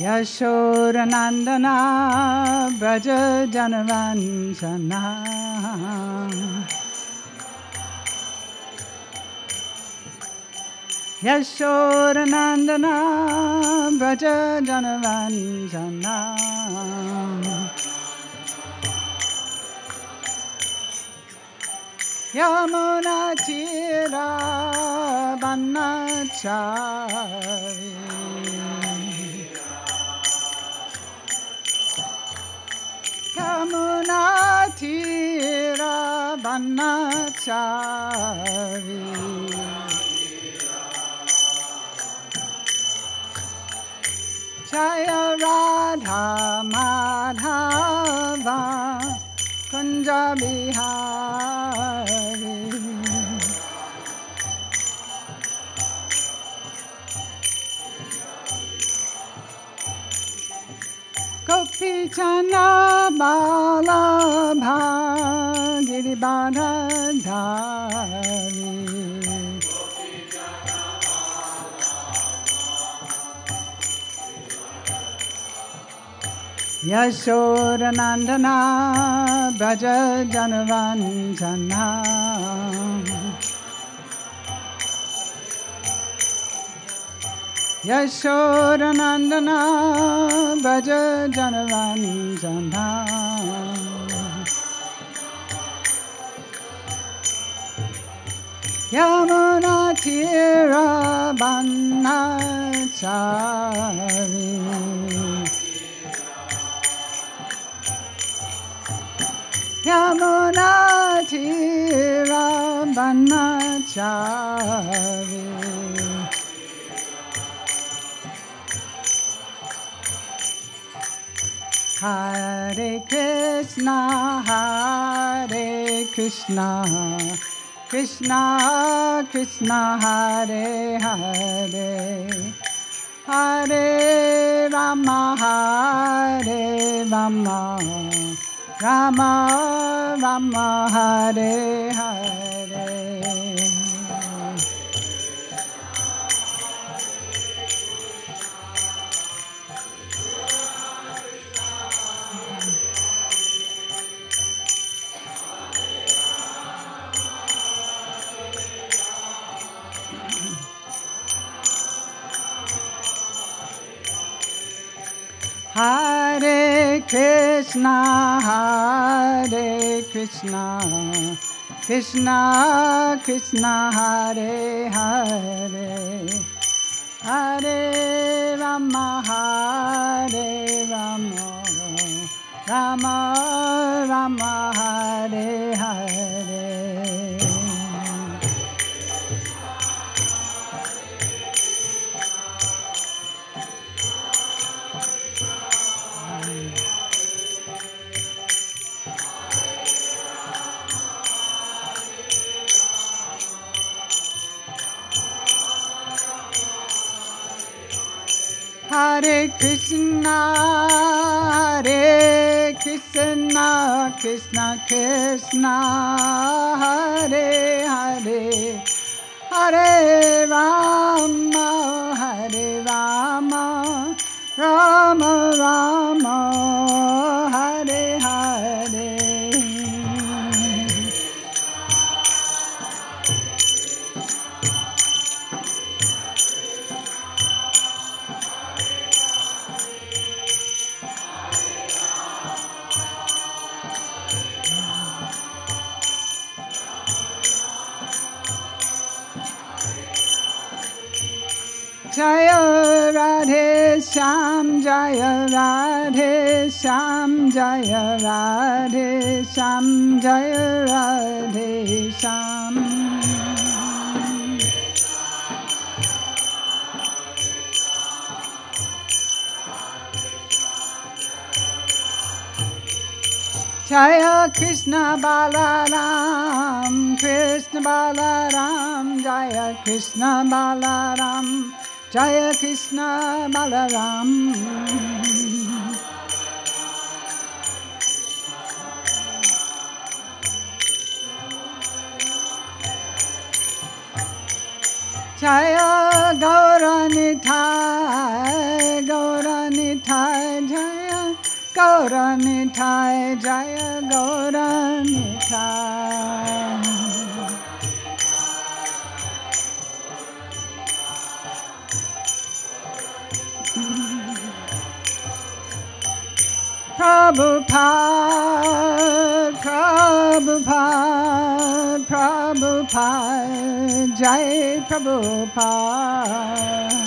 Yashodanandana Braja Janavanshana Yashodanandana Braja Janavanshana Yamuna Tira Banachari Yamuna Tira Banachari Jaya Radha Madhava Kunja Bihari Gopi Chana Balabha Giribadhari Yashodanandana Braja Janavanshana Yashodanandana Braja Janavanshana Yamuna Tira Banachari Yamuna Tira Banachari Hare Krishna Krishna Krishna Hare Hare Hare Rama Rama Rama Hare Hare Hare Krishna Krishna Krishna Hare Hare Hare Rama Rama Rama Hare Hare Hare Krishna Krishna Krishna Hare Hare Hare Rama Rama Rama Hare Hare Jaya Radhe Shyam Jaya Radhe Shyam Jaya Radhe Shyam Jaya Radhe Shyam Jaya Krishna Balaram Krishna Balaram Jaya Krishna Balaram Jaya Krishna Balaram Jaya Gaura Nitai Gaura Nitai, Jaya Gaura Nitai. Prabhupada, Prabhupada, Prabhupada, Jai Prabhupada.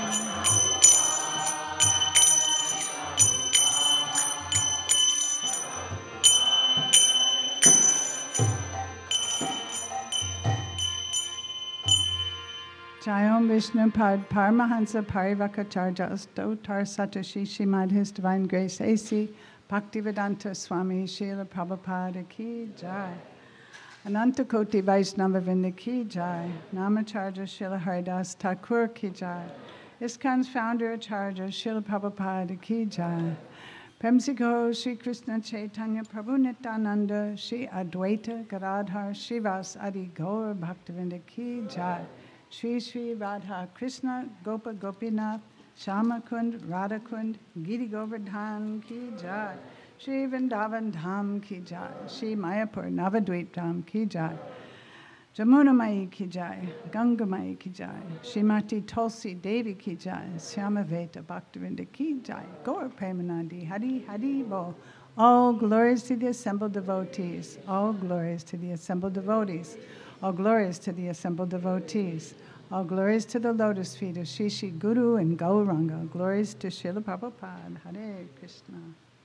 Jayom Vishnu Pad Paramahansa Parivakacharya Astotar Satashi Shimad His Divine Grace A.C. Bhaktivedanta Swami Srila Prabhupada Ki Jai. Ananta Koti Vaishnava Vrinda Ki Jai. Namacharya Srila Haridas Thakur Ki Jai. ISKCON's founder Acharya Srila Prabhupada Ki Jai. Premsiko Sri Krishna Chaitanya Prabhu Nityananda Sri Advaita Gadadhar Srivas Adi Gaur Bhaktivinoda Ki Jai. Shri Shri Radha Krishna Gopa Gopinath Shama Kund Radha Kund Giri Govardhan Ki Jai. Shri Vrindavan Dham Ki Jai. Shri Mayapur Navadvip Dham Ki Jai. Jamuna Mai Ki Jai. Ganga Mai Ki Jai. Shrimati Tulsi Devi Ki Jai. Syamaveta Bhaktivinoda Ki Jai. Gaur Premanandi Hari Hari Bo. All glories to the assembled devotees. All glories to the assembled devotees. All glories to the assembled devotees. All glories to the lotus feet of Shri Shri Guru and Gauranga. Glories to Srila Prabhupada. Hare Krishna.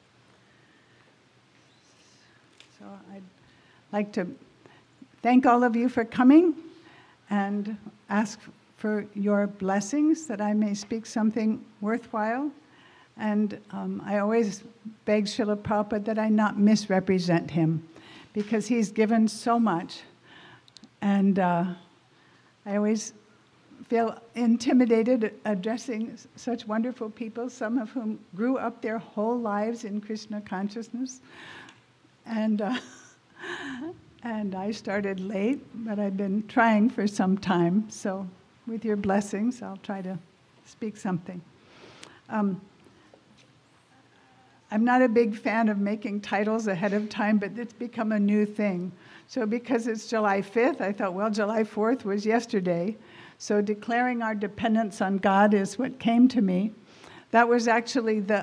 So I'd like to thank all of you for coming and ask for your blessings that I may speak something worthwhile. And I always beg Srila Prabhupada that I not misrepresent him because he's given so much. And I always feel intimidated addressing such wonderful people, some of whom grew up their whole lives in Krishna consciousness. And I started late, but I've been trying for some time. So with your blessings, I'll try to speak something. I'm not a big fan of making titles ahead of time, but it's become a new thing. So because it's July 5th, I thought, well, July 4th was yesterday. So declaring our dependence on God is what came to me. That was actually the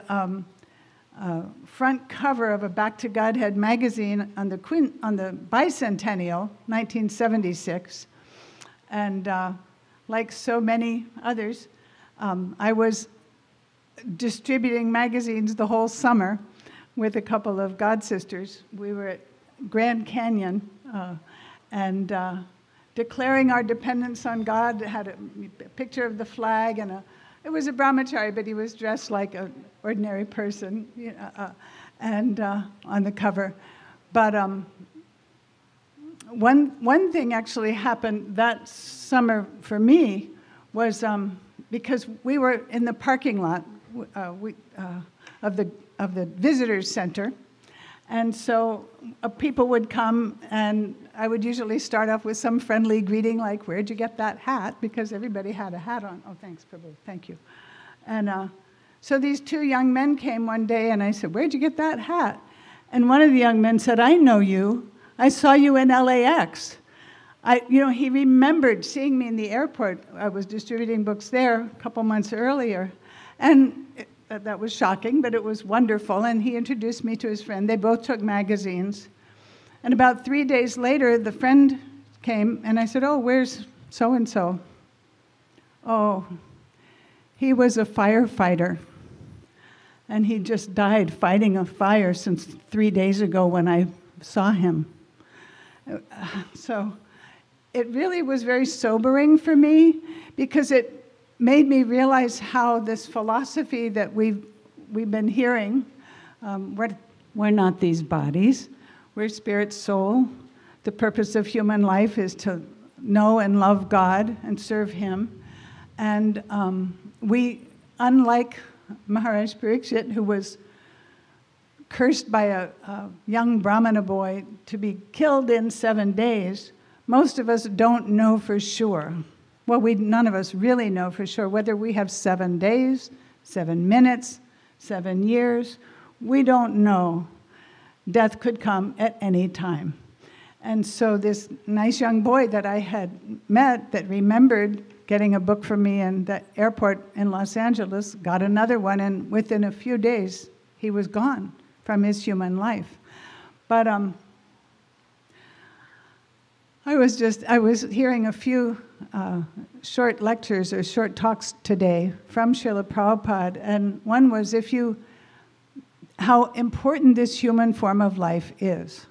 front cover of a Back to Godhead magazine on the bicentennial, 1976. And like so many others, I was distributing magazines the whole summer with a couple of God sisters. We were at Grand Canyon and declaring our dependence on God. Had a picture of the flag and it was a brahmachari, but he was dressed like an ordinary person, and on the cover. But one thing actually happened that summer for me was because we were in the parking lot of the visitors center. And so people would come, and I would usually start off with some friendly greeting, like, where'd you get that hat? Because everybody had a hat on. Oh, thanks, Prabhu. Thank you. And so these two young men came one day, and I said, where'd you get that hat? And one of the young men said, I know you. I saw you in LAX. He remembered seeing me in the airport. I was distributing books there a couple months earlier. And that was shocking, but it was wonderful. And he introduced me to his friend. They both took magazines. And about 3 days later, the friend came, and I said, oh, where's so-and-so? Oh, he was a firefighter. And he just died fighting a fire since 3 days ago when I saw him. So it really was very sobering for me because it made me realize how this philosophy that we've been hearing, we're not these bodies, we're spirit, soul. The purpose of human life is to know and love God and serve Him. And we, unlike Maharaj Parikshit, who was cursed by a young Brahmana boy to be killed in 7 days, most of us don't know for sure. Well, none of us really know for sure whether we have 7 days, 7 minutes, 7 years. We don't know. Death could come at any time. And so this nice young boy that I had met that remembered getting a book from me in the airport in Los Angeles got another one, and within a few days, he was gone from his human life. But I was hearing a few short lectures or short talks today from Srila Prabhupada, and one was how important this human form of life is.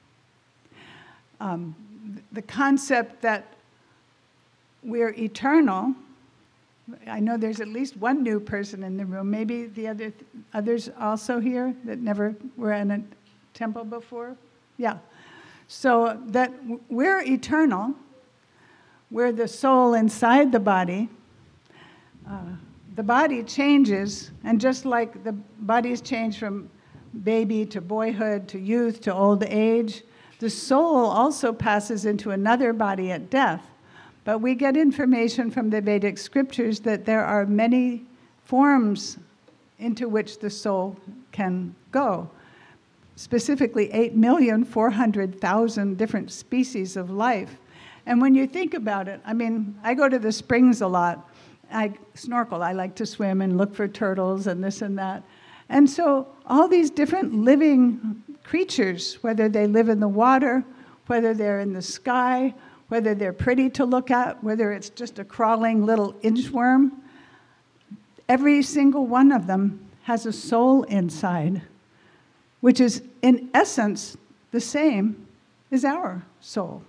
The concept that we're eternal. I know there's at least one new person in the room. Maybe the others also here that never were in a temple before? Yeah. So that we're eternal. We're the soul inside the body. The body changes, and just like the bodies change from baby to boyhood to youth to old age, the soul also passes into another body at death. But we get information from the Vedic scriptures that there are many forms into which the soul can go. Specifically, 8,400,000 different species of life. And when you think about it, I mean, I go to the springs a lot. I snorkel. I like to swim and look for turtles and this and that. And so all these different living creatures, whether they live in the water, whether they're in the sky, whether they're pretty to look at, whether it's just a crawling little inchworm, every single one of them has a soul inside, which is in essence the same as our soul.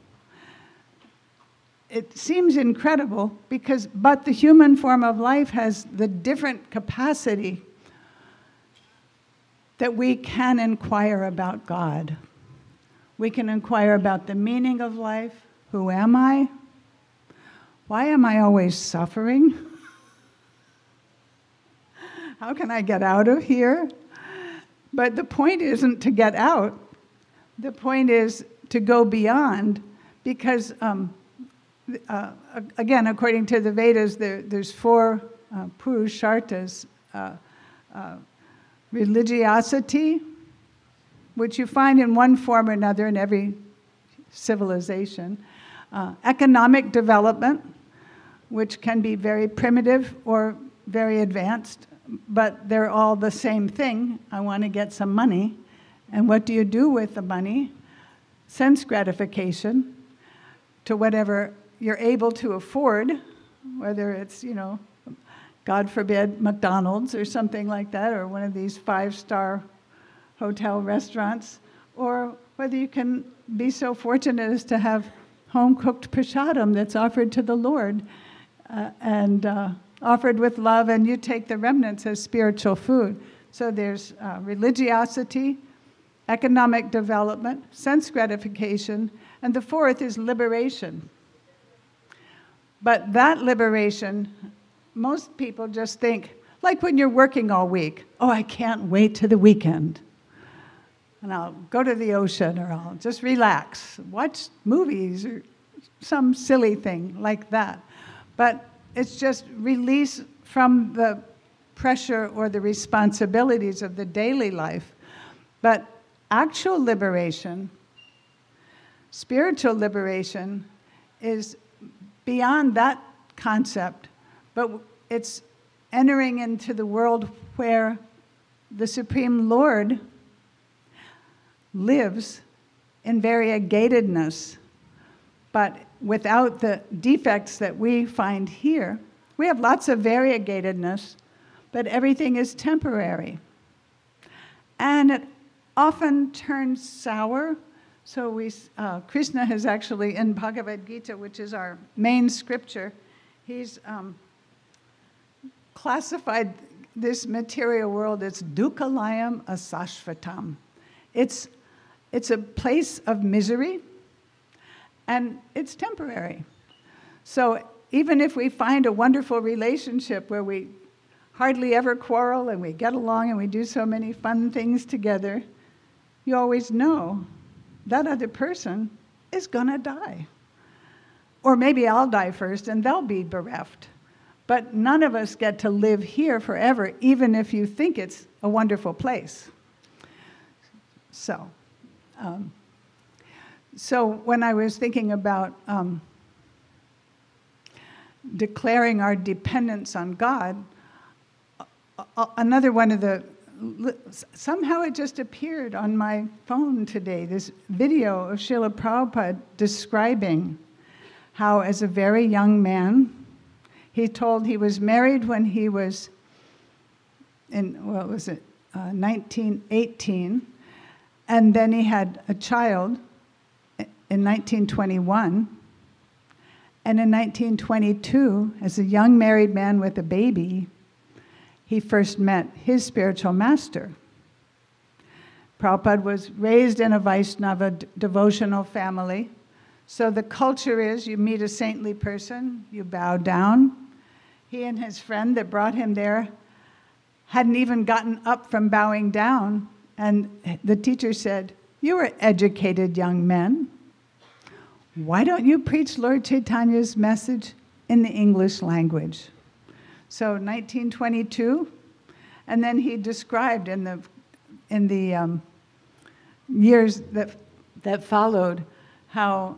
It seems incredible but the human form of life has the different capacity that we can inquire about God. We can inquire about the meaning of life. Who am I? Why am I always suffering? How can I get out of here? But the point isn't to get out. The point is to go beyond, because again, according to the Vedas, there's 4 purusharthas. Religiosity, which you find in one form or another in every civilization. Economic development, which can be very primitive or very advanced, but they're all the same thing. I want to get some money. And what do you do with the money? Sense gratification to whatever you're able to afford, whether it's, God forbid, McDonald's or something like that, or one of these 5-star hotel restaurants, or whether you can be so fortunate as to have home-cooked prasadam that's offered to the Lord and offered with love, and you take the remnants as spiritual food. So there's religiosity, economic development, sense gratification, and the 4th is liberation. But that liberation, most people just think, like when you're working all week, oh, I can't wait to the weekend. And I'll go to the ocean, or I'll just relax, watch movies, or some silly thing like that. But it's just release from the pressure or the responsibilities of the daily life. But actual liberation, spiritual liberation, is beyond that concept. But it's entering into the world where the Supreme Lord lives in variegatedness, but without the defects that we find here. We have lots of variegatedness, but everything is temporary. And it often turns sour. So Krishna has actually, in Bhagavad Gita, which is our main scripture, he's classified this material world as dukkhalayam asashvatam. It's a place of misery, and it's temporary. So even if we find a wonderful relationship where we hardly ever quarrel and we get along and we do so many fun things together, you always know that other person is going to die. Or maybe I'll die first and they'll be bereft. But none of us get to live here forever, even if you think it's a wonderful place. So, so when I was thinking about declaring our dependence on God, another one of the, somehow it just appeared on my phone today, this video of Srila Prabhupada describing how as a very young man, he told he was married when he was in, 1918, and then he had a child in 1921, and in 1922, as a young married man with a baby, he first met his spiritual master. Prabhupada was raised in a Vaishnava devotional family, so the culture is you meet a saintly person, you bow down. He and his friend that brought him there hadn't even gotten up from bowing down, and the teacher said, "You are educated young men. Why don't you preach Lord Chaitanya's message in the English language?" So 1922, and then he described in the years that followed how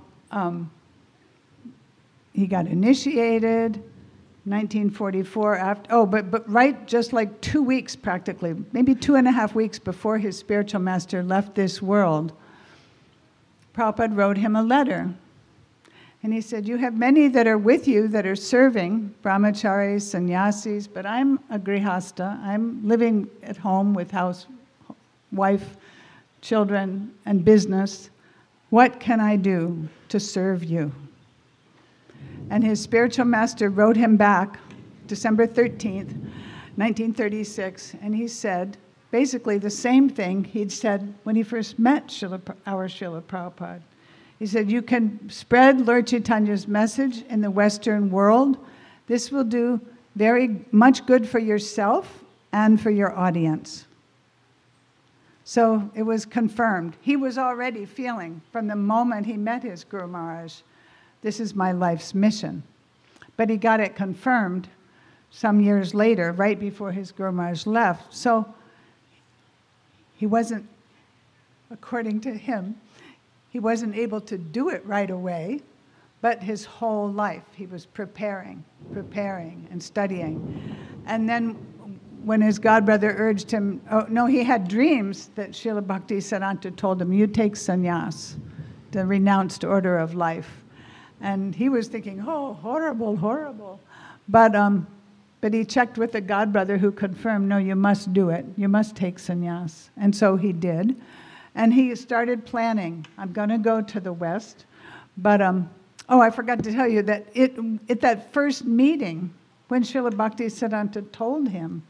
he got initiated. 1944, but right just like 2 weeks practically, maybe 2.5 weeks before his spiritual master left this world, Prabhupada wrote him a letter. And he said, "You have many that are with you that are serving, brahmacharis, sannyasis, but I'm a grihasta. I'm living at home with house, wife, children, and business. What can I do to serve you?" And his spiritual master wrote him back December 13th, 1936, and he said basically the same thing he'd said when he first met our Srila Prabhupada. He said, "You can spread Lord Chaitanya's message in the Western world. This will do very much good for yourself and for your audience." So it was confirmed. He was already feeling from the moment he met his Guru Maharaj, this is my life's mission. But he got it confirmed some years later, right before his Guru Maharaj left. So he wasn't, according to him, he wasn't able to do it right away, but his whole life he was preparing and studying. And then when his godbrother urged him, he had dreams that Srila Bhaktisiddhanta told him, "You take sannyas, the renounced order of life." And he was thinking, "Oh, horrible, horrible." But he checked with the godbrother who confirmed, "No, you must do it. You must take sannyas." And so he did. And he started planning. I'm going to go to the West. But, I forgot to tell you that at that first meeting, when Srila Bhaktisiddhanta told him,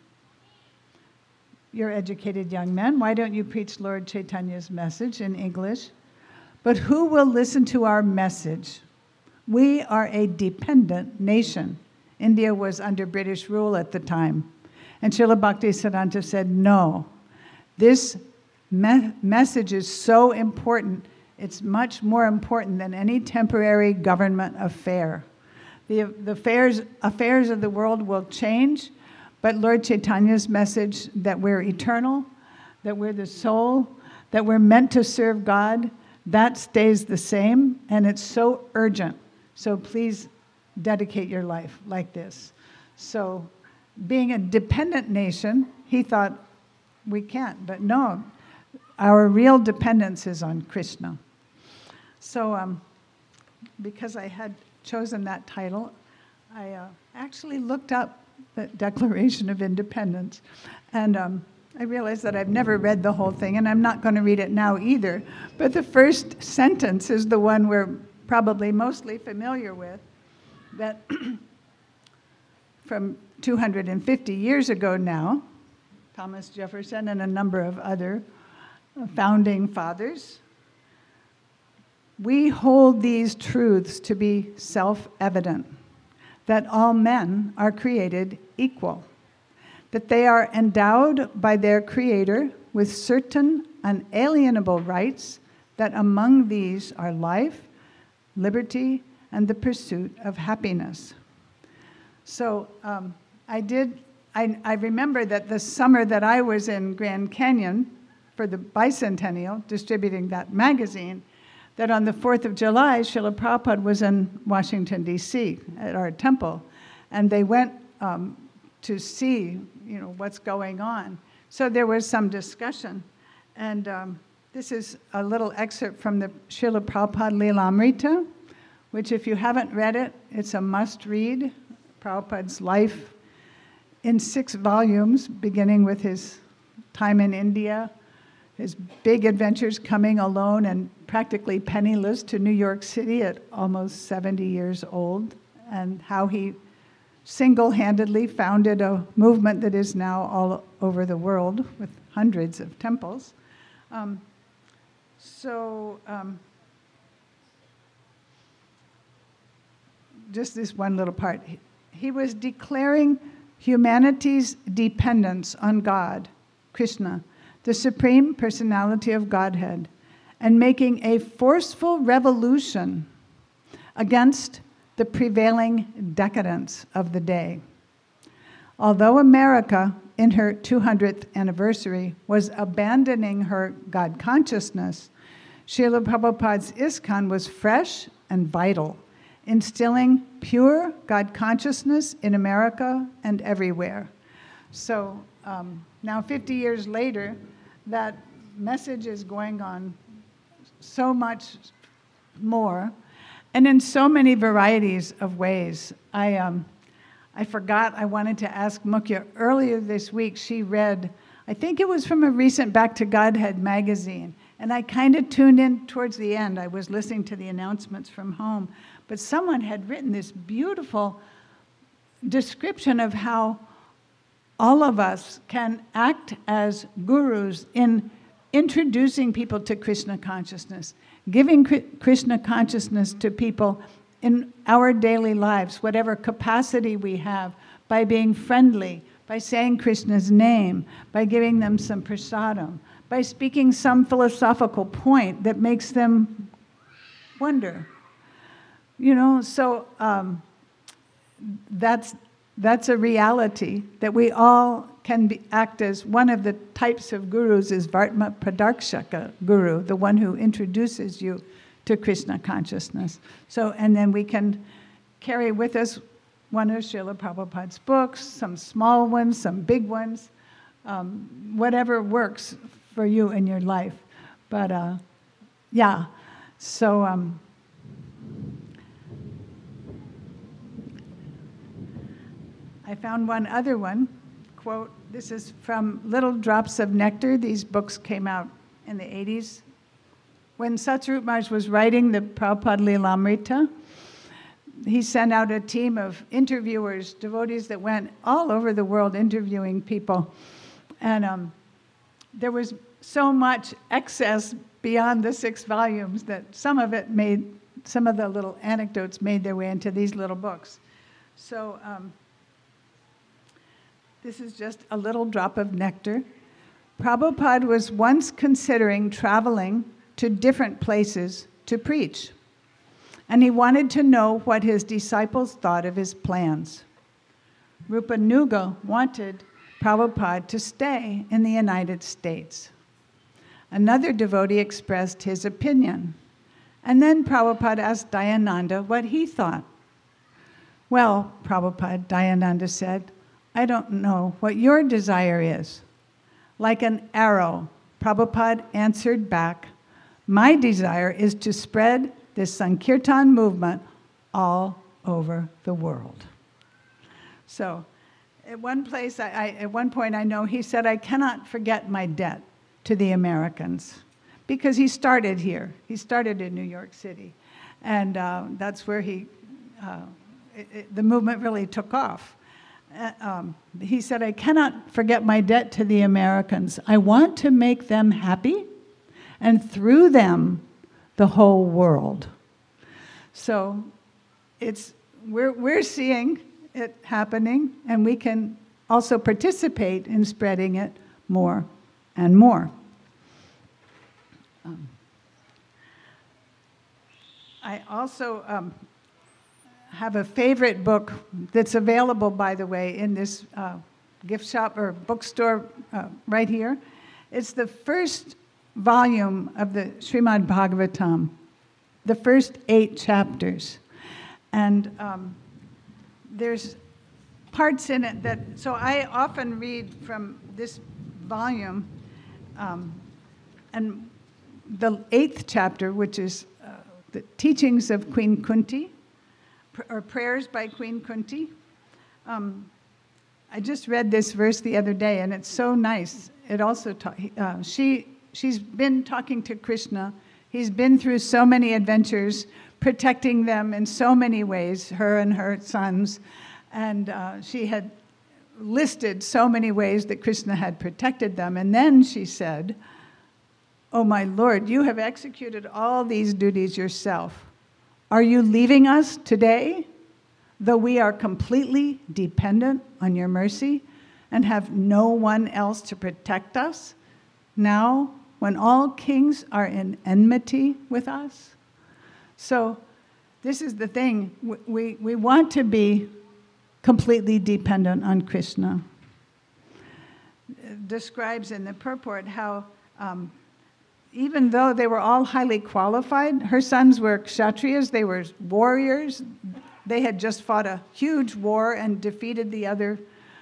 "You're educated young men, why don't you preach Lord Chaitanya's message in English? But who will listen to our message? We are a dependent nation." India was under British rule at the time. And Srila Bhaktisiddhanta said, "No, this message is so important. It's much more important than any temporary government affair. The affairs of the world will change, but Lord Chaitanya's message that we're eternal, that we're the soul, that we're meant to serve God, that stays the same, and it's so urgent. So please dedicate your life like this." So being a dependent nation, he thought we can't, but no, our real dependence is on Krishna. So because I had chosen that title, I actually looked up the Declaration of Independence, and I realized that I've never read the whole thing, and I'm not going to read it now either, but the first sentence is the one we're probably mostly familiar with, that from 250 years ago now, Thomas Jefferson and a number of other founding fathers, we hold these truths to be self-evident, that all men are created equal, that they are endowed by their Creator with certain unalienable rights, that among these are life, liberty, and the pursuit of happiness. So I remember that the summer that I was in Grand Canyon for the bicentennial, distributing that magazine, that on the 4th of July, Srila Prabhupada was in Washington, D.C. at our temple, and they went to see, what's going on. So there was some discussion, and this is a little excerpt from the Srila Prabhupada Lilamrita, which if you haven't read it, it's a must-read. Prabhupada's life in 6 volumes, beginning with his time in India, his big adventures coming alone and practically penniless to New York City at almost 70 years old, and how he single-handedly founded a movement that is now all over the world with hundreds of temples. Just this one little part. He was declaring humanity's dependence on God, Krishna, the Supreme Personality of Godhead, and making a forceful revolution against the prevailing decadence of the day. Although America, in her 200th anniversary, was abandoning her God consciousness, Srila Prabhupada's ISKCON was fresh and vital, instilling pure God consciousness in America and everywhere. So now 50 years later, that message is going on so much more, and in so many varieties of ways. I forgot, I wanted to ask Mukhya, earlier this week she read, I think it was from a recent Back to Godhead magazine, and I kind of tuned in towards the end. I was listening to the announcements from home, but someone had written this beautiful description of how all of us can act as gurus in introducing people to Krishna consciousness, giving Krishna consciousness to people in our daily lives, whatever capacity we have, by being friendly, by saying Krishna's name, by giving them some prasadam, by speaking some philosophical point that makes them wonder. So that's a reality that we all can act as. One of the types of gurus is Vartma Pradarshaka guru, the one who introduces you to Krishna consciousness. So, and then we can carry with us one of Srila Prabhupada's books, some small ones, some big ones, whatever works for you in your life. But so I found one other one, quote, this is from Little Drops of Nectar. These books came out in the 80s. When Satsvarup Maharaj was writing the Prabhupada Lilamrita, he sent out a team of interviewers, devotees that went all over the world interviewing people. And there was so much excess beyond the 6 volumes that some of the little anecdotes made their way into these little books. So this is just a little drop of nectar. Prabhupada was once considering traveling to different places to preach, and he wanted to know what his disciples thought of his plans. Rupa Nuga wanted Prabhupada to stay in the United States. Another devotee expressed his opinion, and then Prabhupada asked Dayananda what he thought. Well, Prabhupada, Dayananda said, I don't know what your desire is. Like an arrow, Prabhupada answered back, my desire is to spread this Sankirtan movement all over the world. So at one place, at one point I know he said, I cannot forget my debt to the Americans, because he started here. He started in New York City. And that's where the movement really took off. He said, I cannot forget my debt to the Americans. I want to make them happy, and through them, the whole world. So we're seeing it happening, and we can also participate in spreading it more and more. I also have a favorite book that's available, by the way, in this gift shop or bookstore right here. It's the first volume of the Srimad Bhagavatam, the first 8 chapters. And there's parts in it that, so I often read from this volume, and the 8th chapter, which is the teachings of Queen Kunti, or prayers by Queen Kunti. I just read this verse the other day, and it's so nice. It also she's been talking to Krishna. He's been through so many adventures, protecting them in so many ways, her and her sons. And she had listed so many ways that Krishna had protected them. And then she said, "Oh, my Lord, you have executed all these duties yourself. Are you leaving us today, though we are completely dependent on your mercy and have no one else to protect us, now when all kings are in enmity with us?" So this is the thing. We want to be completely dependent on Krishna. It describes in the purport how even though they were all highly qualified, her sons were kshatriyas, they were warriors. They had just fought a huge war and defeated the other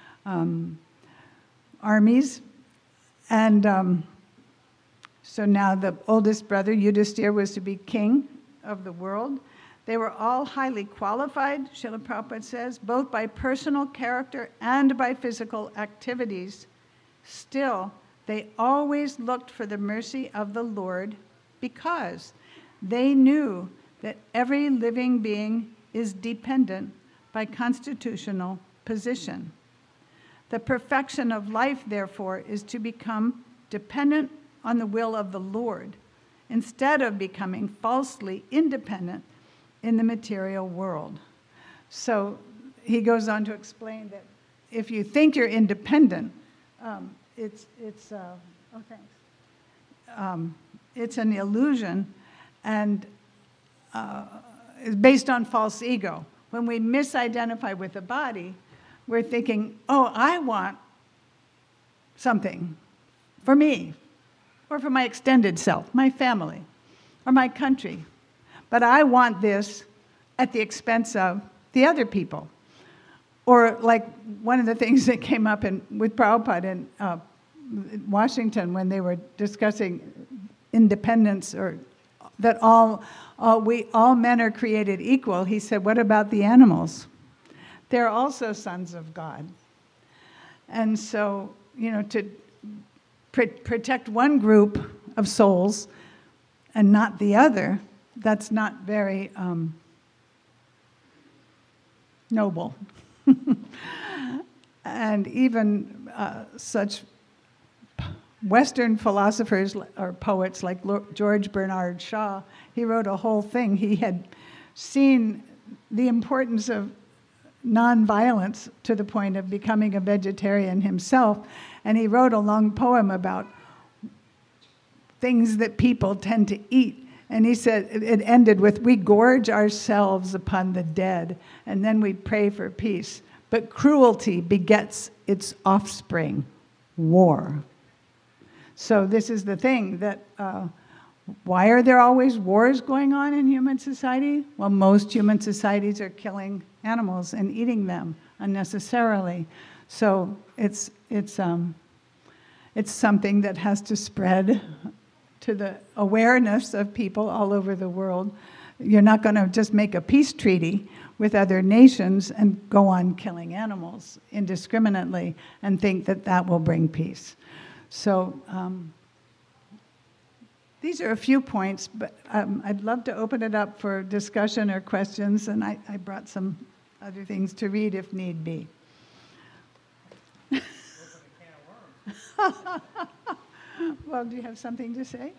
armies. And so now the oldest brother, Yudhisthira, was to be king of the world. They were all highly qualified, Srila Prabhupada says, both by personal character and by physical activities. Still, they always looked for the mercy of the Lord because they knew that every living being is dependent by constitutional position. The perfection of life, therefore, is to become dependent on the will of the Lord instead of becoming falsely independent in the material world. So he goes on to explain that if you think you're independent, it's an illusion, and is based on false ego. When we misidentify with the body, we're thinking, oh, I want something for me, or for my extended self, my family, or my country. But I want this at the expense of the other people. Or like one of the things that came up with Prabhupada in Washington when they were discussing independence, or that all men are created equal, he said, what about the animals? They're also sons of God. And so, to protect one group of souls and not the other, that's not very noble. And even such Western philosophers or poets like George Bernard Shaw, he wrote a whole thing. He had seen the importance of nonviolence to the point of becoming a vegetarian himself, and he wrote a long poem about things that people tend to eat. And he said, it ended with, we gorge ourselves upon the dead, and then we pray for peace. But cruelty begets its offspring, war. So this is the thing, that why are there always wars going on in human society? Well, most human societies are killing animals and eating them unnecessarily. So it's something that has to spread to the awareness of people all over the world. You're not going to just make a peace treaty with other nations and go on killing animals indiscriminately and think that that will bring peace. So these are a few points, but I'd love to open it up for discussion or questions, and I brought some other things to read if need be. Well, do you have something to say?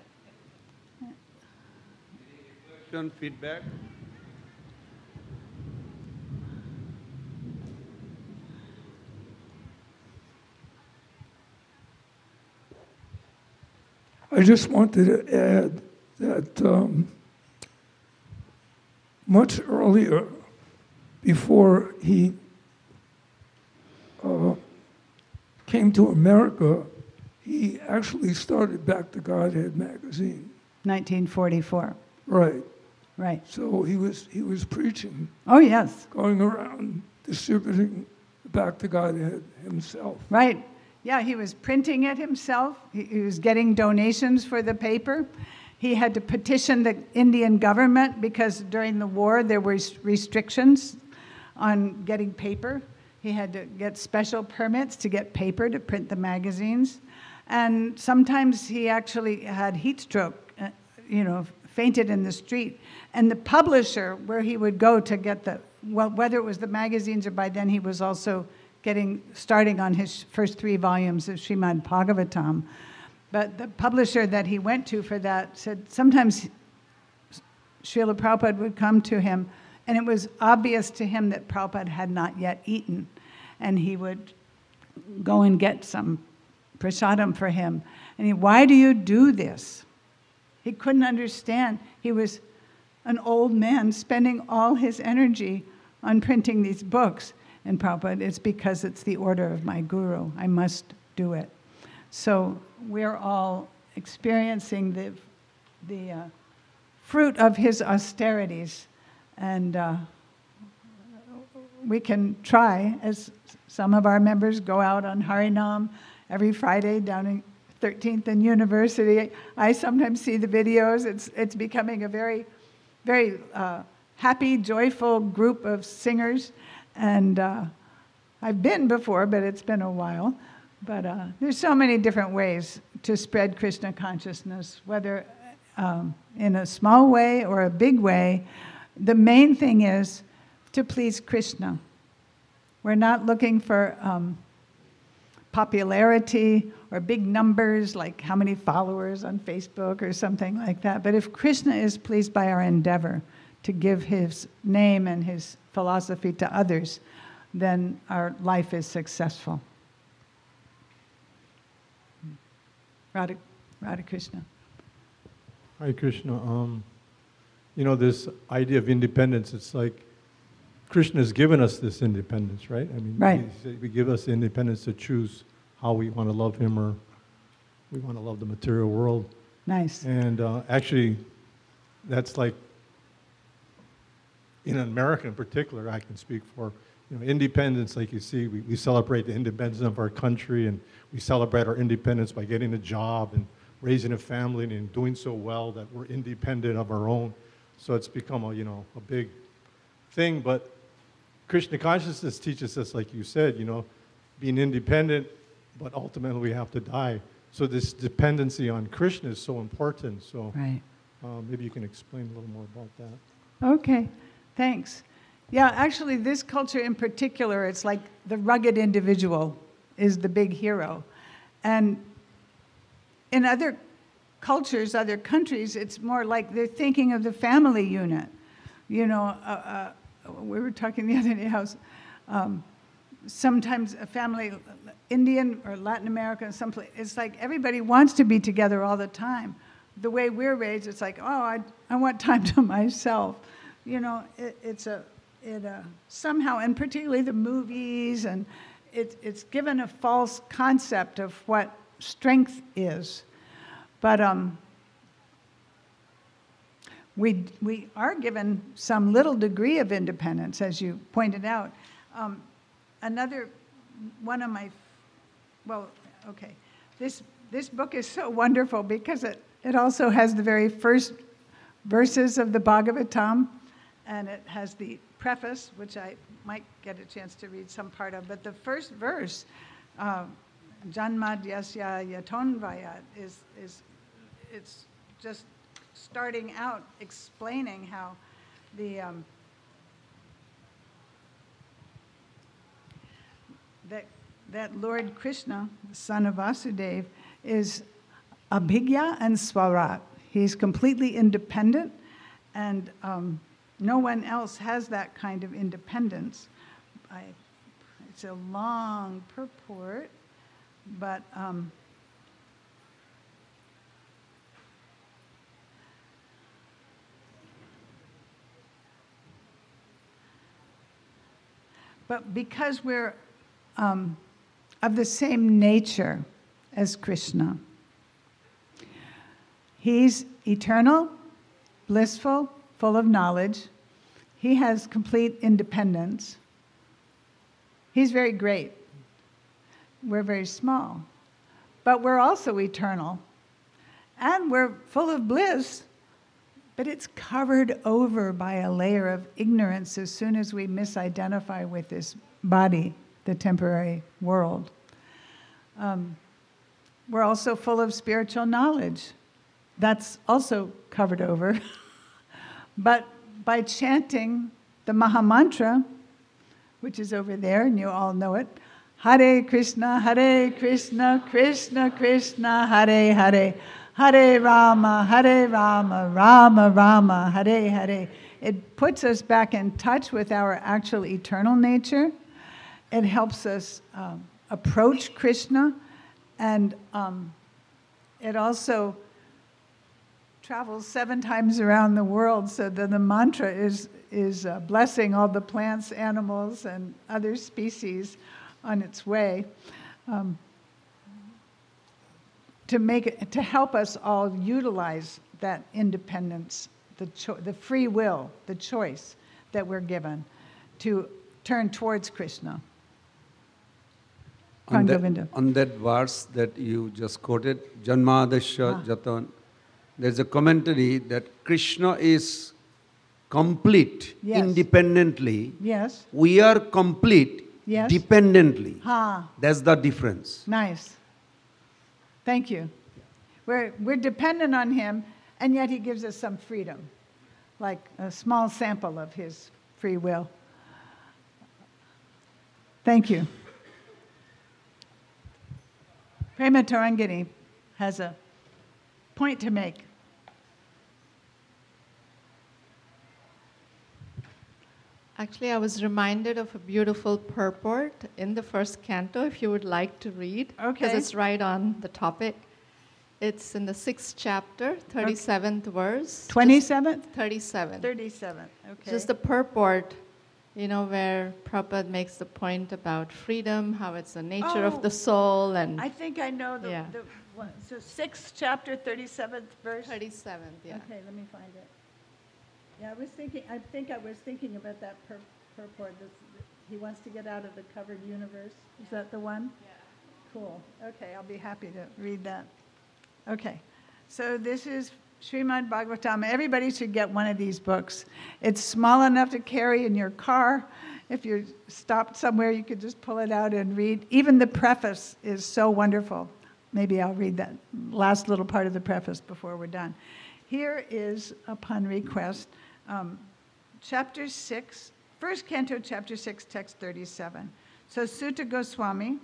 Question, feedback? I just wanted to add that much earlier, before he came to America, he actually started Back to Godhead magazine. 1944. Right. Right. So he was preaching, Oh, yes. going around distributing Back to Godhead himself. Right. Yeah, he was printing it himself. He was getting donations for the paper. He had to petition the Indian government because during the war there were restrictions on getting paper. He had to get special permits to get paper to print the magazines. And sometimes he actually had heat stroke, fainted in the street. And the publisher where he would go to get whether it was the magazines or by then he was also starting on his first 3 volumes of Srimad Bhagavatam. But the publisher that he went to for that said sometimes Srila Prabhupada would come to him, and it was obvious to him that Prabhupada had not yet eaten. And he would go and get some prasadam for him. And why do you do this? He couldn't understand. He was an old man spending all his energy on printing these books. And Prabhupada, it's because it's the order of my guru. I must do it. So we're all experiencing the fruit of his austerities. And we can try, as some of our members go out on Harinam every Friday down in 13th and University. I sometimes see the videos. It's becoming a very, very happy, joyful group of singers. And I've been before, but it's been a while. But there's so many different ways to spread Krishna consciousness, whether in a small way or a big way. The main thing is to please Krishna. We're not looking for popularity or big numbers, like how many followers on Facebook or something like that. But if Krishna is pleased by our endeavor to give his name and his philosophy to others, then our life is successful. Radha Krishna. Hare Krishna. This idea of independence, it's like Krishna has given us this independence, right? I mean, right. We give us the independence to choose how we want to love him or we want to love the material world. Nice. And actually, that's like, in America in particular, I can speak for, independence, like you see, we celebrate the independence of our country, and we celebrate our independence by getting a job and raising a family and doing so well that we're independent of our own. So it's become a big thing. But Krishna consciousness teaches us, like you said, being independent, but ultimately we have to die. So this dependency on Krishna is so important. So right. Maybe you can explain a little more about that. Okay, thanks. Yeah, actually this culture in particular, it's like the rugged individual is the big hero. And in other cultures, other countries, it's more like they're thinking of the family unit. We were talking the other day how sometimes a family, Indian or Latin America, someplace, it's like everybody wants to be together all the time. The way we're raised, it's like, I want time to myself. Somehow, and particularly the movies, and it's given a false concept of what strength is. But we are given some little degree of independence, as you pointed out. Another one of my, this book is so wonderful because it also has the very first verses of the Bhagavatam, and it has the preface, which I might get a chance to read some part of. But the first verse, Janmadyasya Yatonvayat, it's just starting out explaining how that Lord Krishna, the son of Vasudeva, is Abhigya and Swarat. He's completely independent, and no one else has that kind of independence. It's a long purport, but because we're of the same nature as Krishna. He's eternal, blissful, full of knowledge. He has complete independence. He's very great. We're very small. But we're also eternal. And we're full of bliss, but it's covered over by a layer of ignorance as soon as we misidentify with this body, the temporary world. We're also full of spiritual knowledge. That's also covered over. But by chanting the Maha Mantra, which is over there, and you all know it, Hare Krishna, Krishna Krishna, Hare Hare, Hare Rama, Rama Rama, Hare Hare. It puts us back in touch with our actual eternal nature. It helps us approach Krishna, and it also travels 7 times around the world, so that the mantra is blessing all the plants, animals, and other species on its way, to help us all utilize that independence, the free will, the choice that we're given to turn towards Krishna. On that verse that you just quoted, Janmadasya Jatan, there's a commentary that Krishna is complete independently. Yes. We are complete dependently. That's the difference. Nice. Thank you. We're dependent on him, and yet he gives us some freedom, like a small sample of his free will. Thank you. Prema Tarangini has a point to make. Actually, I was reminded of a beautiful purport in the first canto, if you would like to read. Okay. Because it's right on the topic. It's in the 6th chapter, 37th verse. 27th? 37. 37, okay. Just the purport, where Prabhupada makes the point about freedom, how it's the nature of the soul, and... I think I know the one. So 6th chapter, 37th verse? 37th, yeah. Okay, let me find it. Yeah, I think I was thinking about that purport. He wants to get out of the covered universe. Is that the one? Yeah. Cool. Okay, I'll be happy to read that. Okay, so this is Srimad Bhagavatam. Everybody should get one of these books. It's small enough to carry in your car. If you're stopped somewhere, you could just pull it out and read. Even the preface is so wonderful. Maybe I'll read that last little part of the preface before we're done. Here is, upon request, chapter 6, first canto, chapter 6, text 37. So Sutta Goswami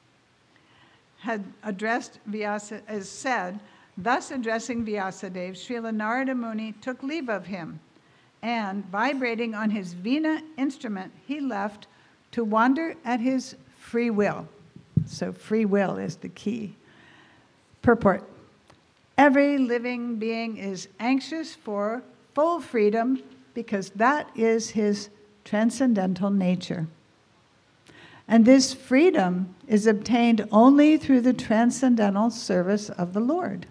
had addressed Vyasa, as said, thus addressing Vyasadeva, Srila Narada Muni took leave of him, and vibrating on his Veena instrument, he left to wander at his free will. So free will is the key. Purport. Every living being is anxious for full freedom because that is his transcendental nature. And this freedom is obtained only through the transcendental service of the Lord.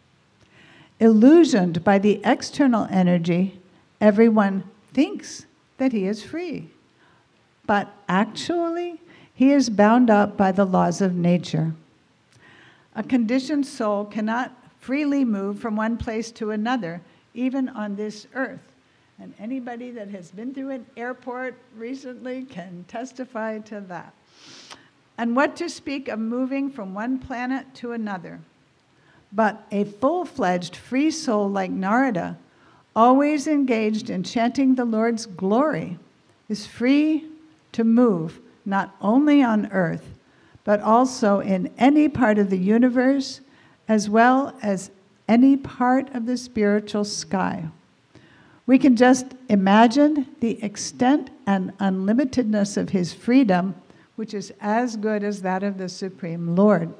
Illusioned by the external energy, everyone thinks that he is free. But actually, he is bound up by the laws of nature. A conditioned soul cannot freely move from one place to another, even on this earth. And anybody that has been through an airport recently can testify to that. And what to speak of moving from one planet to another? But a full-fledged free soul like Narada, always engaged in chanting the Lord's glory, is free to move not only on earth, but also in any part of the universe, as well as any part of the spiritual sky. We can just imagine the extent and unlimitedness of his freedom, which is as good as that of the Supreme Lord.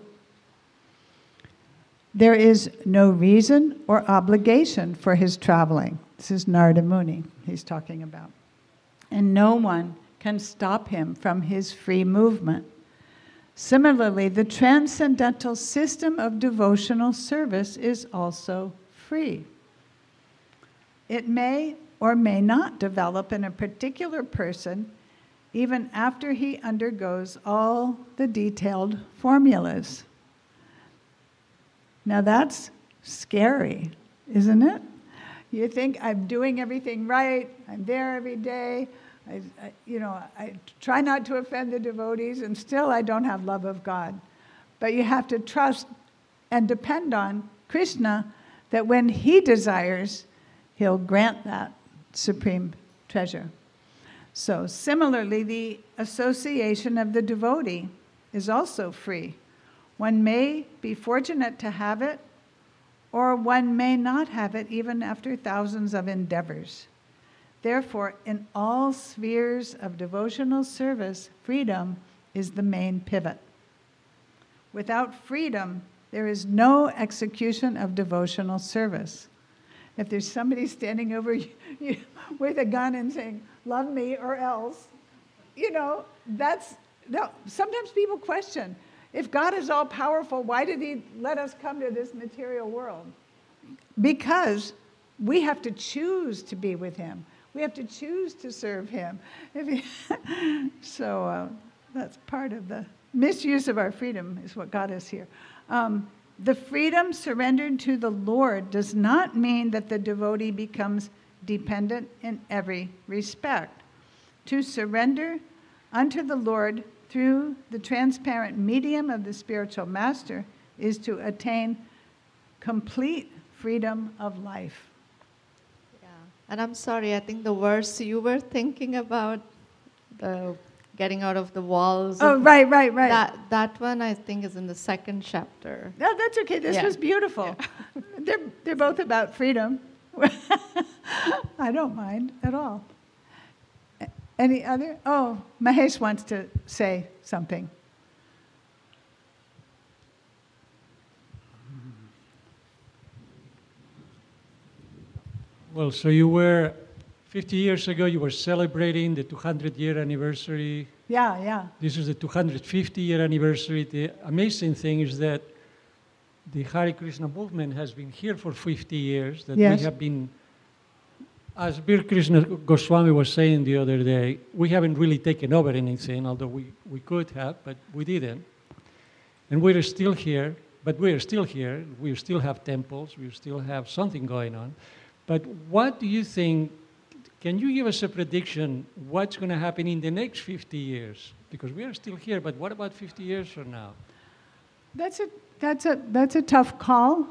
There is no reason or obligation for his traveling. This is Narada Muni he's talking about. And no one can stop him from his free movement. Similarly, the transcendental system of devotional service is also free. It may or may not develop in a particular person even after he undergoes all the detailed formulas. Now that's scary, isn't it? You think I'm doing everything right, I'm there every day, I try not to offend the devotees, and still I don't have love of God. But you have to trust and depend on Krishna that when he desires, he'll grant that supreme treasure. So similarly, the association of the devotee is also free. One may be fortunate to have it, or one may not have it even after thousands of endeavors. Therefore, in all spheres of devotional service, freedom is the main pivot. Without freedom, there is no execution of devotional service. If there's somebody standing over you with a gun and saying, "Love me or else," sometimes people question, if God is all powerful, why did he let us come to this material world? Because we have to choose to be with him. We have to choose to serve him. So that's part of the misuse of our freedom, is what got us here. The freedom surrendered to the Lord does not mean that the devotee becomes dependent in every respect. To surrender unto the Lord through the transparent medium of the spiritual master is to attain complete freedom of life. Yeah. And I'm sorry, I think the verse you were thinking about, the getting out of the walls. Oh, right. That one, I think, is in the 2nd chapter. No, that's okay. This was beautiful. Yeah. They're both about freedom. I don't mind at all. Any other? Oh, Mahesh wants to say something. Well, so you were, 50 years ago, you were celebrating the 200-year anniversary. Yeah. This is the 250-year anniversary. The amazing thing is that the Hare Krishna movement has been here for 50 years, that Yes. we have been, as Bir Krishna Goswami was saying the other day, we haven't really taken over anything, although we could have, but we didn't. And we're still here, but we're still here. We still have temples. We still have something going on. But what do you think, can you give us a prediction what's going to happen in the next 50 years? Because we are still here, but what about 50 years from now? That's a tough call.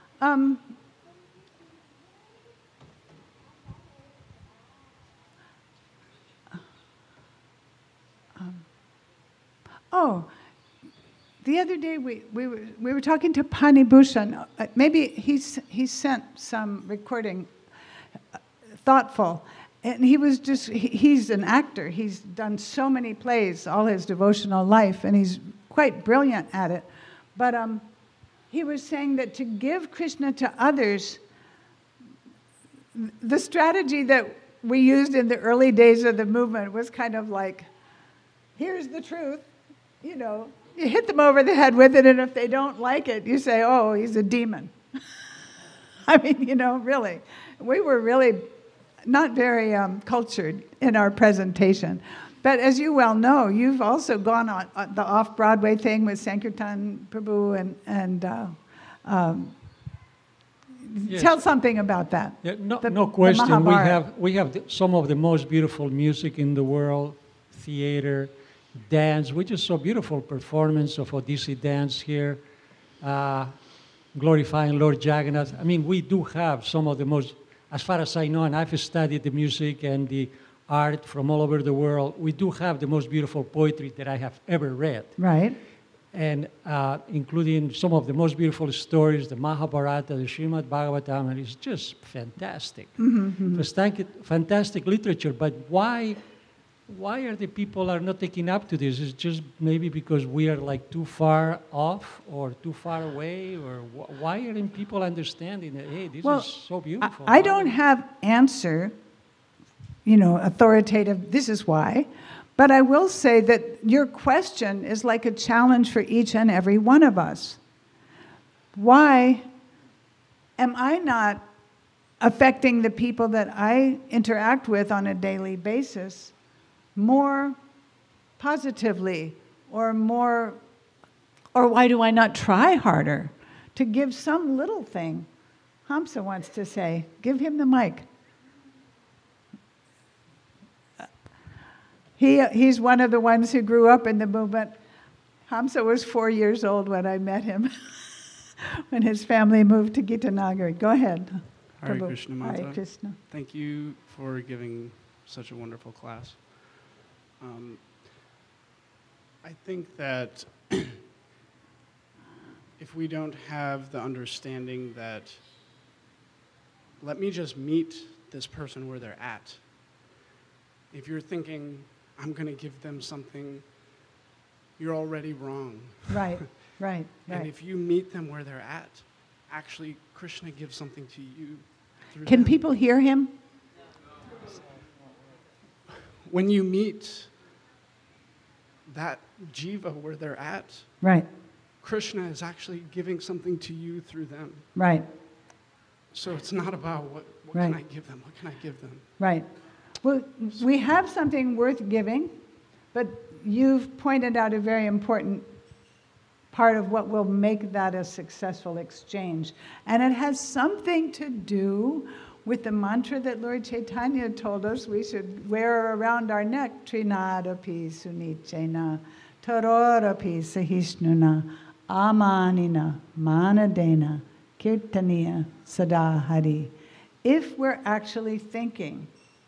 The other day we were talking to Pani Bhushan. Maybe he sent some recording, thoughtful, and he's an actor. He's done so many plays all his devotional life, and he's quite brilliant at it. But he was saying that to give Krishna to others, the strategy that we used in the early days of the movement was kind of like, here's the truth, you hit them over the head with it, and if they don't like it, you say, oh, he's a demon. I mean, really. We were really not very cultured in our presentation. But as you well know, you've also gone on the off-Broadway thing with Sankirtan Prabhu and Yes. Tell something about that. Yeah, no The question. Mahabharata. We have some of the most beautiful music in the world, theater, dance. We just saw beautiful performance of Odissi dance here, glorifying Lord Jagannath. I mean, we do have some of the most, as far as I know, and I've studied the music and the art from all over the world, we do have the most beautiful poetry that I have ever read. Right. And including some of the most beautiful stories, the Mahabharata, the Srimad Bhagavatam, and it's just fantastic. Fantastic literature, but why are the people are not taking up to this? Is it just maybe because we are like too far off or too far away, or why aren't people understanding that, hey, this is so beautiful? I don't have answer, authoritative, this is why, But I will say that your question is like a challenge for each and every one of us. Why am I not affecting the people that I interact with on a daily basis more positively, or why do I not try harder to give some little thing? Hamsa wants to say, give him the mic. He's one of the ones who grew up in the movement. Hamsa was 4 years old when I met him, when his family moved to Gitanagari. Go ahead. Hare Prabhu. Krishna, Mata. Hare Krishna. Thank you for giving such a wonderful class. I think that if we don't have the understanding that, let me just meet this person where they're at. If you're thinking, I'm going to give them something, you're already wrong. Right. And if you meet them where they're at, actually, Krishna gives something to you through Can them. people hear him? When you meet that jiva where they're at, Right. Krishna is actually giving something to you through them. Right. So it's not about what Right. can I give them, what can I give them. Right. Well, we have something worth giving, but you've pointed out a very important part of what will make that a successful exchange. And it has something to do with the mantra that Lord Chaitanya told us we should wear around our neck, Trinadapi Sunichena, Tarorapi Sahishnuna, Amanina, Manadena, Kirtaniya, Sadahari. If we're actually thinking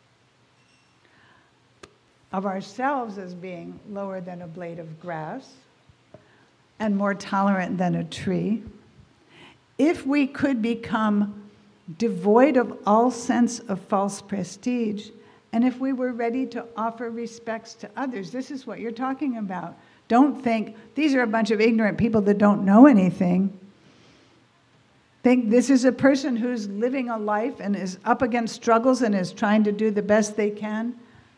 of ourselves as being lower than a blade of grass and more tolerant than a tree, if we could become devoid of all sense of false prestige, and if we were ready to offer respects to others, this is what you're talking about. Don't think, these are a bunch of ignorant people that don't know anything. Think this is a person who's living a life and is up against struggles and is trying to do the best they can.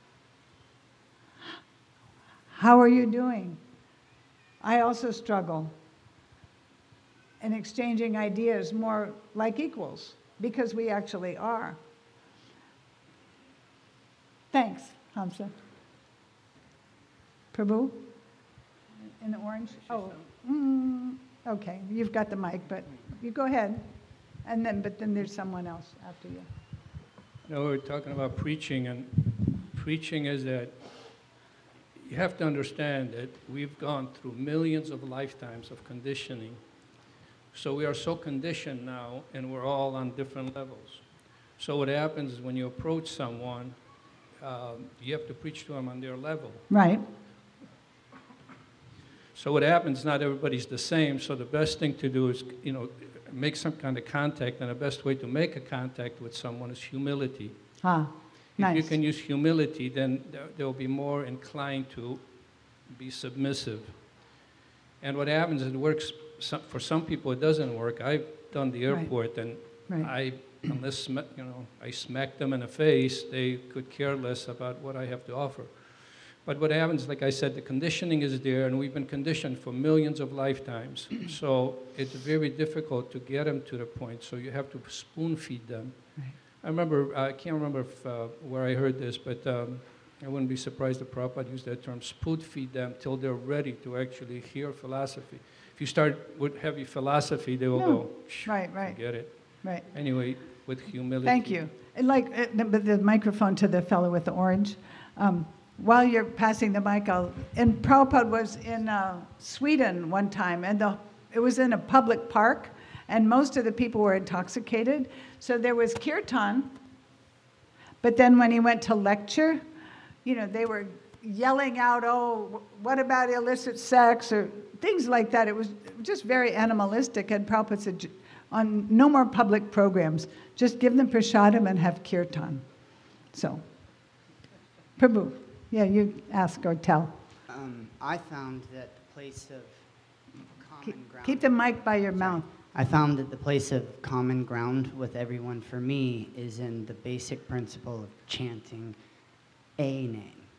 How are you doing? I also struggle in exchanging ideas more like equals, because we actually are. Thanks, Hamsa. Prabhu? In the orange? Oh, okay, you've got the mic, but you go ahead. But then there's someone else after you. No, we're talking about preaching, and preaching is that you have to understand that we've gone through millions of lifetimes of conditioning. So we are so conditioned now, and we're all on different levels. So what happens is when you approach someone, you have to preach to them on their level. Right. So what happens, not everybody's the same, so the best thing to do is, make some kind of contact, and the best way to make a contact with someone is humility. Nice. If you can use humility, then they'll be more inclined to be submissive. And what happens, it works, for some people it doesn't work. I've done the airport, and unless I smack them in the face, they could care less about what I have to offer. But what happens, like I said, the conditioning is there, and we've been conditioned for millions of lifetimes. So it's very difficult to get them to the point, so you have to spoon feed them. Right. I can't remember where I heard this, but I wouldn't be surprised if Prabhupada used that term, spoon feed them till they're ready to actually hear philosophy. If you start with heavy philosophy, they will go, right. Get it. Right. Anyway, with humility. Thank you. And the microphone to the fellow with the orange. While you're passing the mic, and Prabhupada was in Sweden one time, and it was in a public park, and most of the people were intoxicated. So there was kirtan, but then when he went to lecture, they were yelling out, oh, what about illicit sex, or things like that. It was just very animalistic, and Prabhupada said, no more public programs, just give them prasadam and have kirtan. So, Prabhu. Yeah, you ask or tell. I found that the place of common ground... Keep the mic by your mouth. I found that the place of common ground with everyone for me is in the basic principle of chanting a name.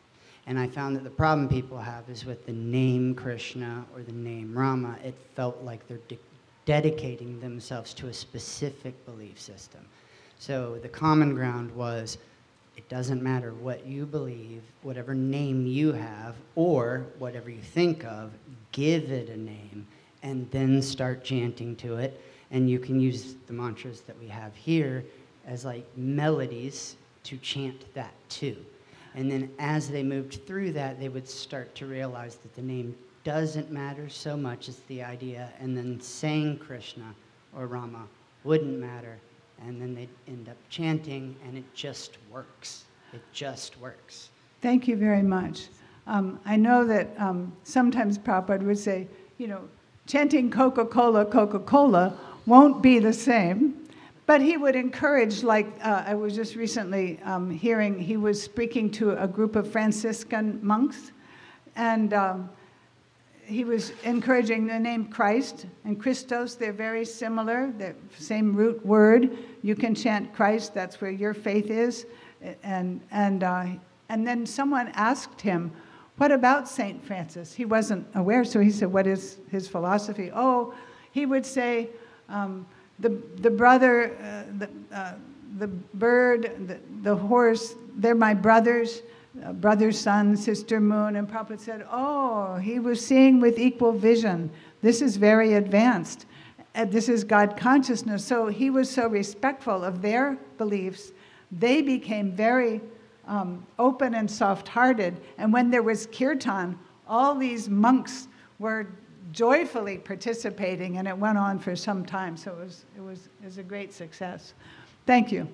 And I found that the problem people have is with the name Krishna or the name Rama, it felt like they're dedicating themselves to a specific belief system. So the common ground was, it doesn't matter what you believe, whatever name you have, or whatever you think of, give it a name, and then start chanting to it. And you can use the mantras that we have here as like melodies to chant that too. And then as they moved through that, they would start to realize that the name doesn't matter so much as the idea, and then saying Krishna or Rama wouldn't matter, and then they'd end up chanting, and it just works. It just works. Thank you very much. I know that sometimes Prabhupada would say, chanting Coca-Cola, Coca-Cola won't be the same. But he would encourage, like I was just recently hearing, he was speaking to a group of Franciscan monks, and he was encouraging the name Christ and Christos. They're very similar, the same root word. You can chant Christ, that's where your faith is. And then someone asked him, what about St. Francis? He wasn't aware, so he said, what is his philosophy? Oh, he would say, the brother, the bird, the horse, they're my brothers, brother, sun, sister, moon. And Prabhupada said, oh, he was seeing with equal vision. This is very advanced. This is God consciousness. So he was so respectful of their beliefs. They became very open and soft-hearted. And when there was kirtan, all these monks were joyfully participating, and it went on for some time. So it was a great success. Thank you.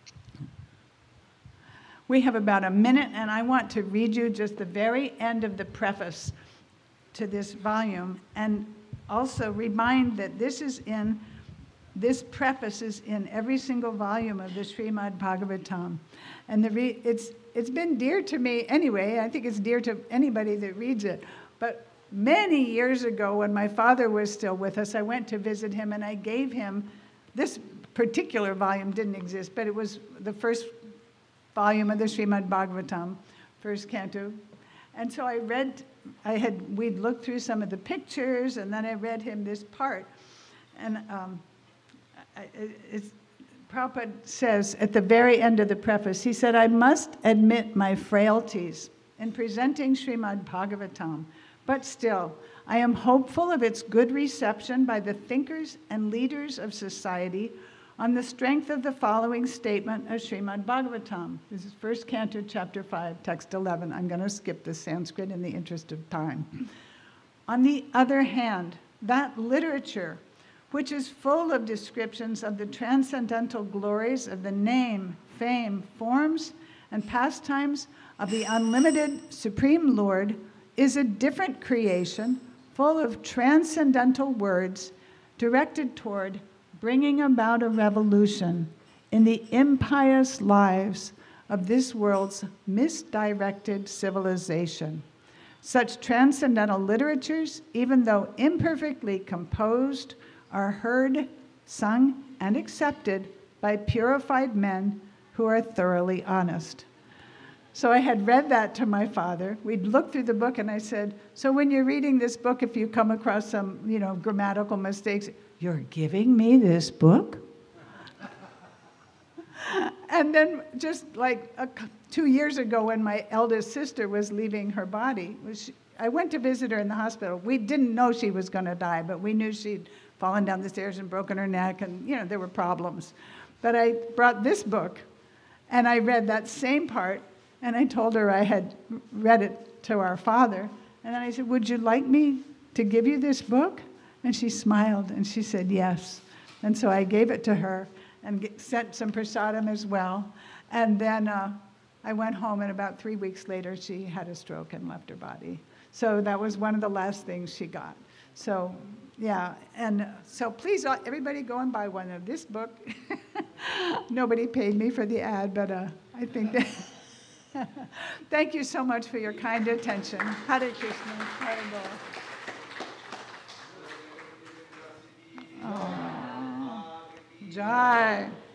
We have about a minute, and I want to read you just the very end of the preface to this volume, and also remind that this preface is in every single volume of the Srimad Bhagavatam. And it's been dear to me anyway. I think it's dear to anybody that reads it. But many years ago, when my father was still with us, I went to visit him, and I gave him, this particular volume didn't exist, but it was the first volume of the Srimad Bhagavatam, first canto. And so we'd looked through some of the pictures, and then I read him this part. And Prabhupada says at the very end of the preface, he said, I must admit my frailties in presenting Srimad Bhagavatam, but still, I am hopeful of its good reception by the thinkers and leaders of society on the strength of the following statement of Srimad Bhagavatam. This is first canto, chapter 5, text 11. I'm going to skip the Sanskrit in the interest of time. On the other hand, that literature, which is full of descriptions of the transcendental glories of the name, fame, forms, and pastimes of the unlimited Supreme Lord, is a different creation, full of transcendental words directed toward bringing about a revolution in the impious lives of this world's misdirected civilization. Such transcendental literatures, even though imperfectly composed, are heard, sung, and accepted by purified men who are thoroughly honest. So I had read that to my father. We'd looked through the book, and I said, so when you're reading this book, if you come across some, grammatical mistakes, you're giving me this book? And then just like 2 years ago, when my eldest sister was leaving her body, I went to visit her in the hospital. We didn't know she was going to die, but we knew she'd fallen down the stairs and broken her neck, and there were problems. But I brought this book, and I read that same part, and I told her I had read it to our father. And then I said, would you like me to give you this book? And she smiled, and she said yes. And so I gave it to her and sent some prasadam as well. And then I went home, and about 3 weeks later, she had a stroke and left her body. So that was one of the last things she got. So, yeah, and so please, everybody go and buy one of this book. Nobody paid me for the ad, but I think that... Thank you so much for your kind attention. Hare Krishna. Hare Bol. Oh. Jai.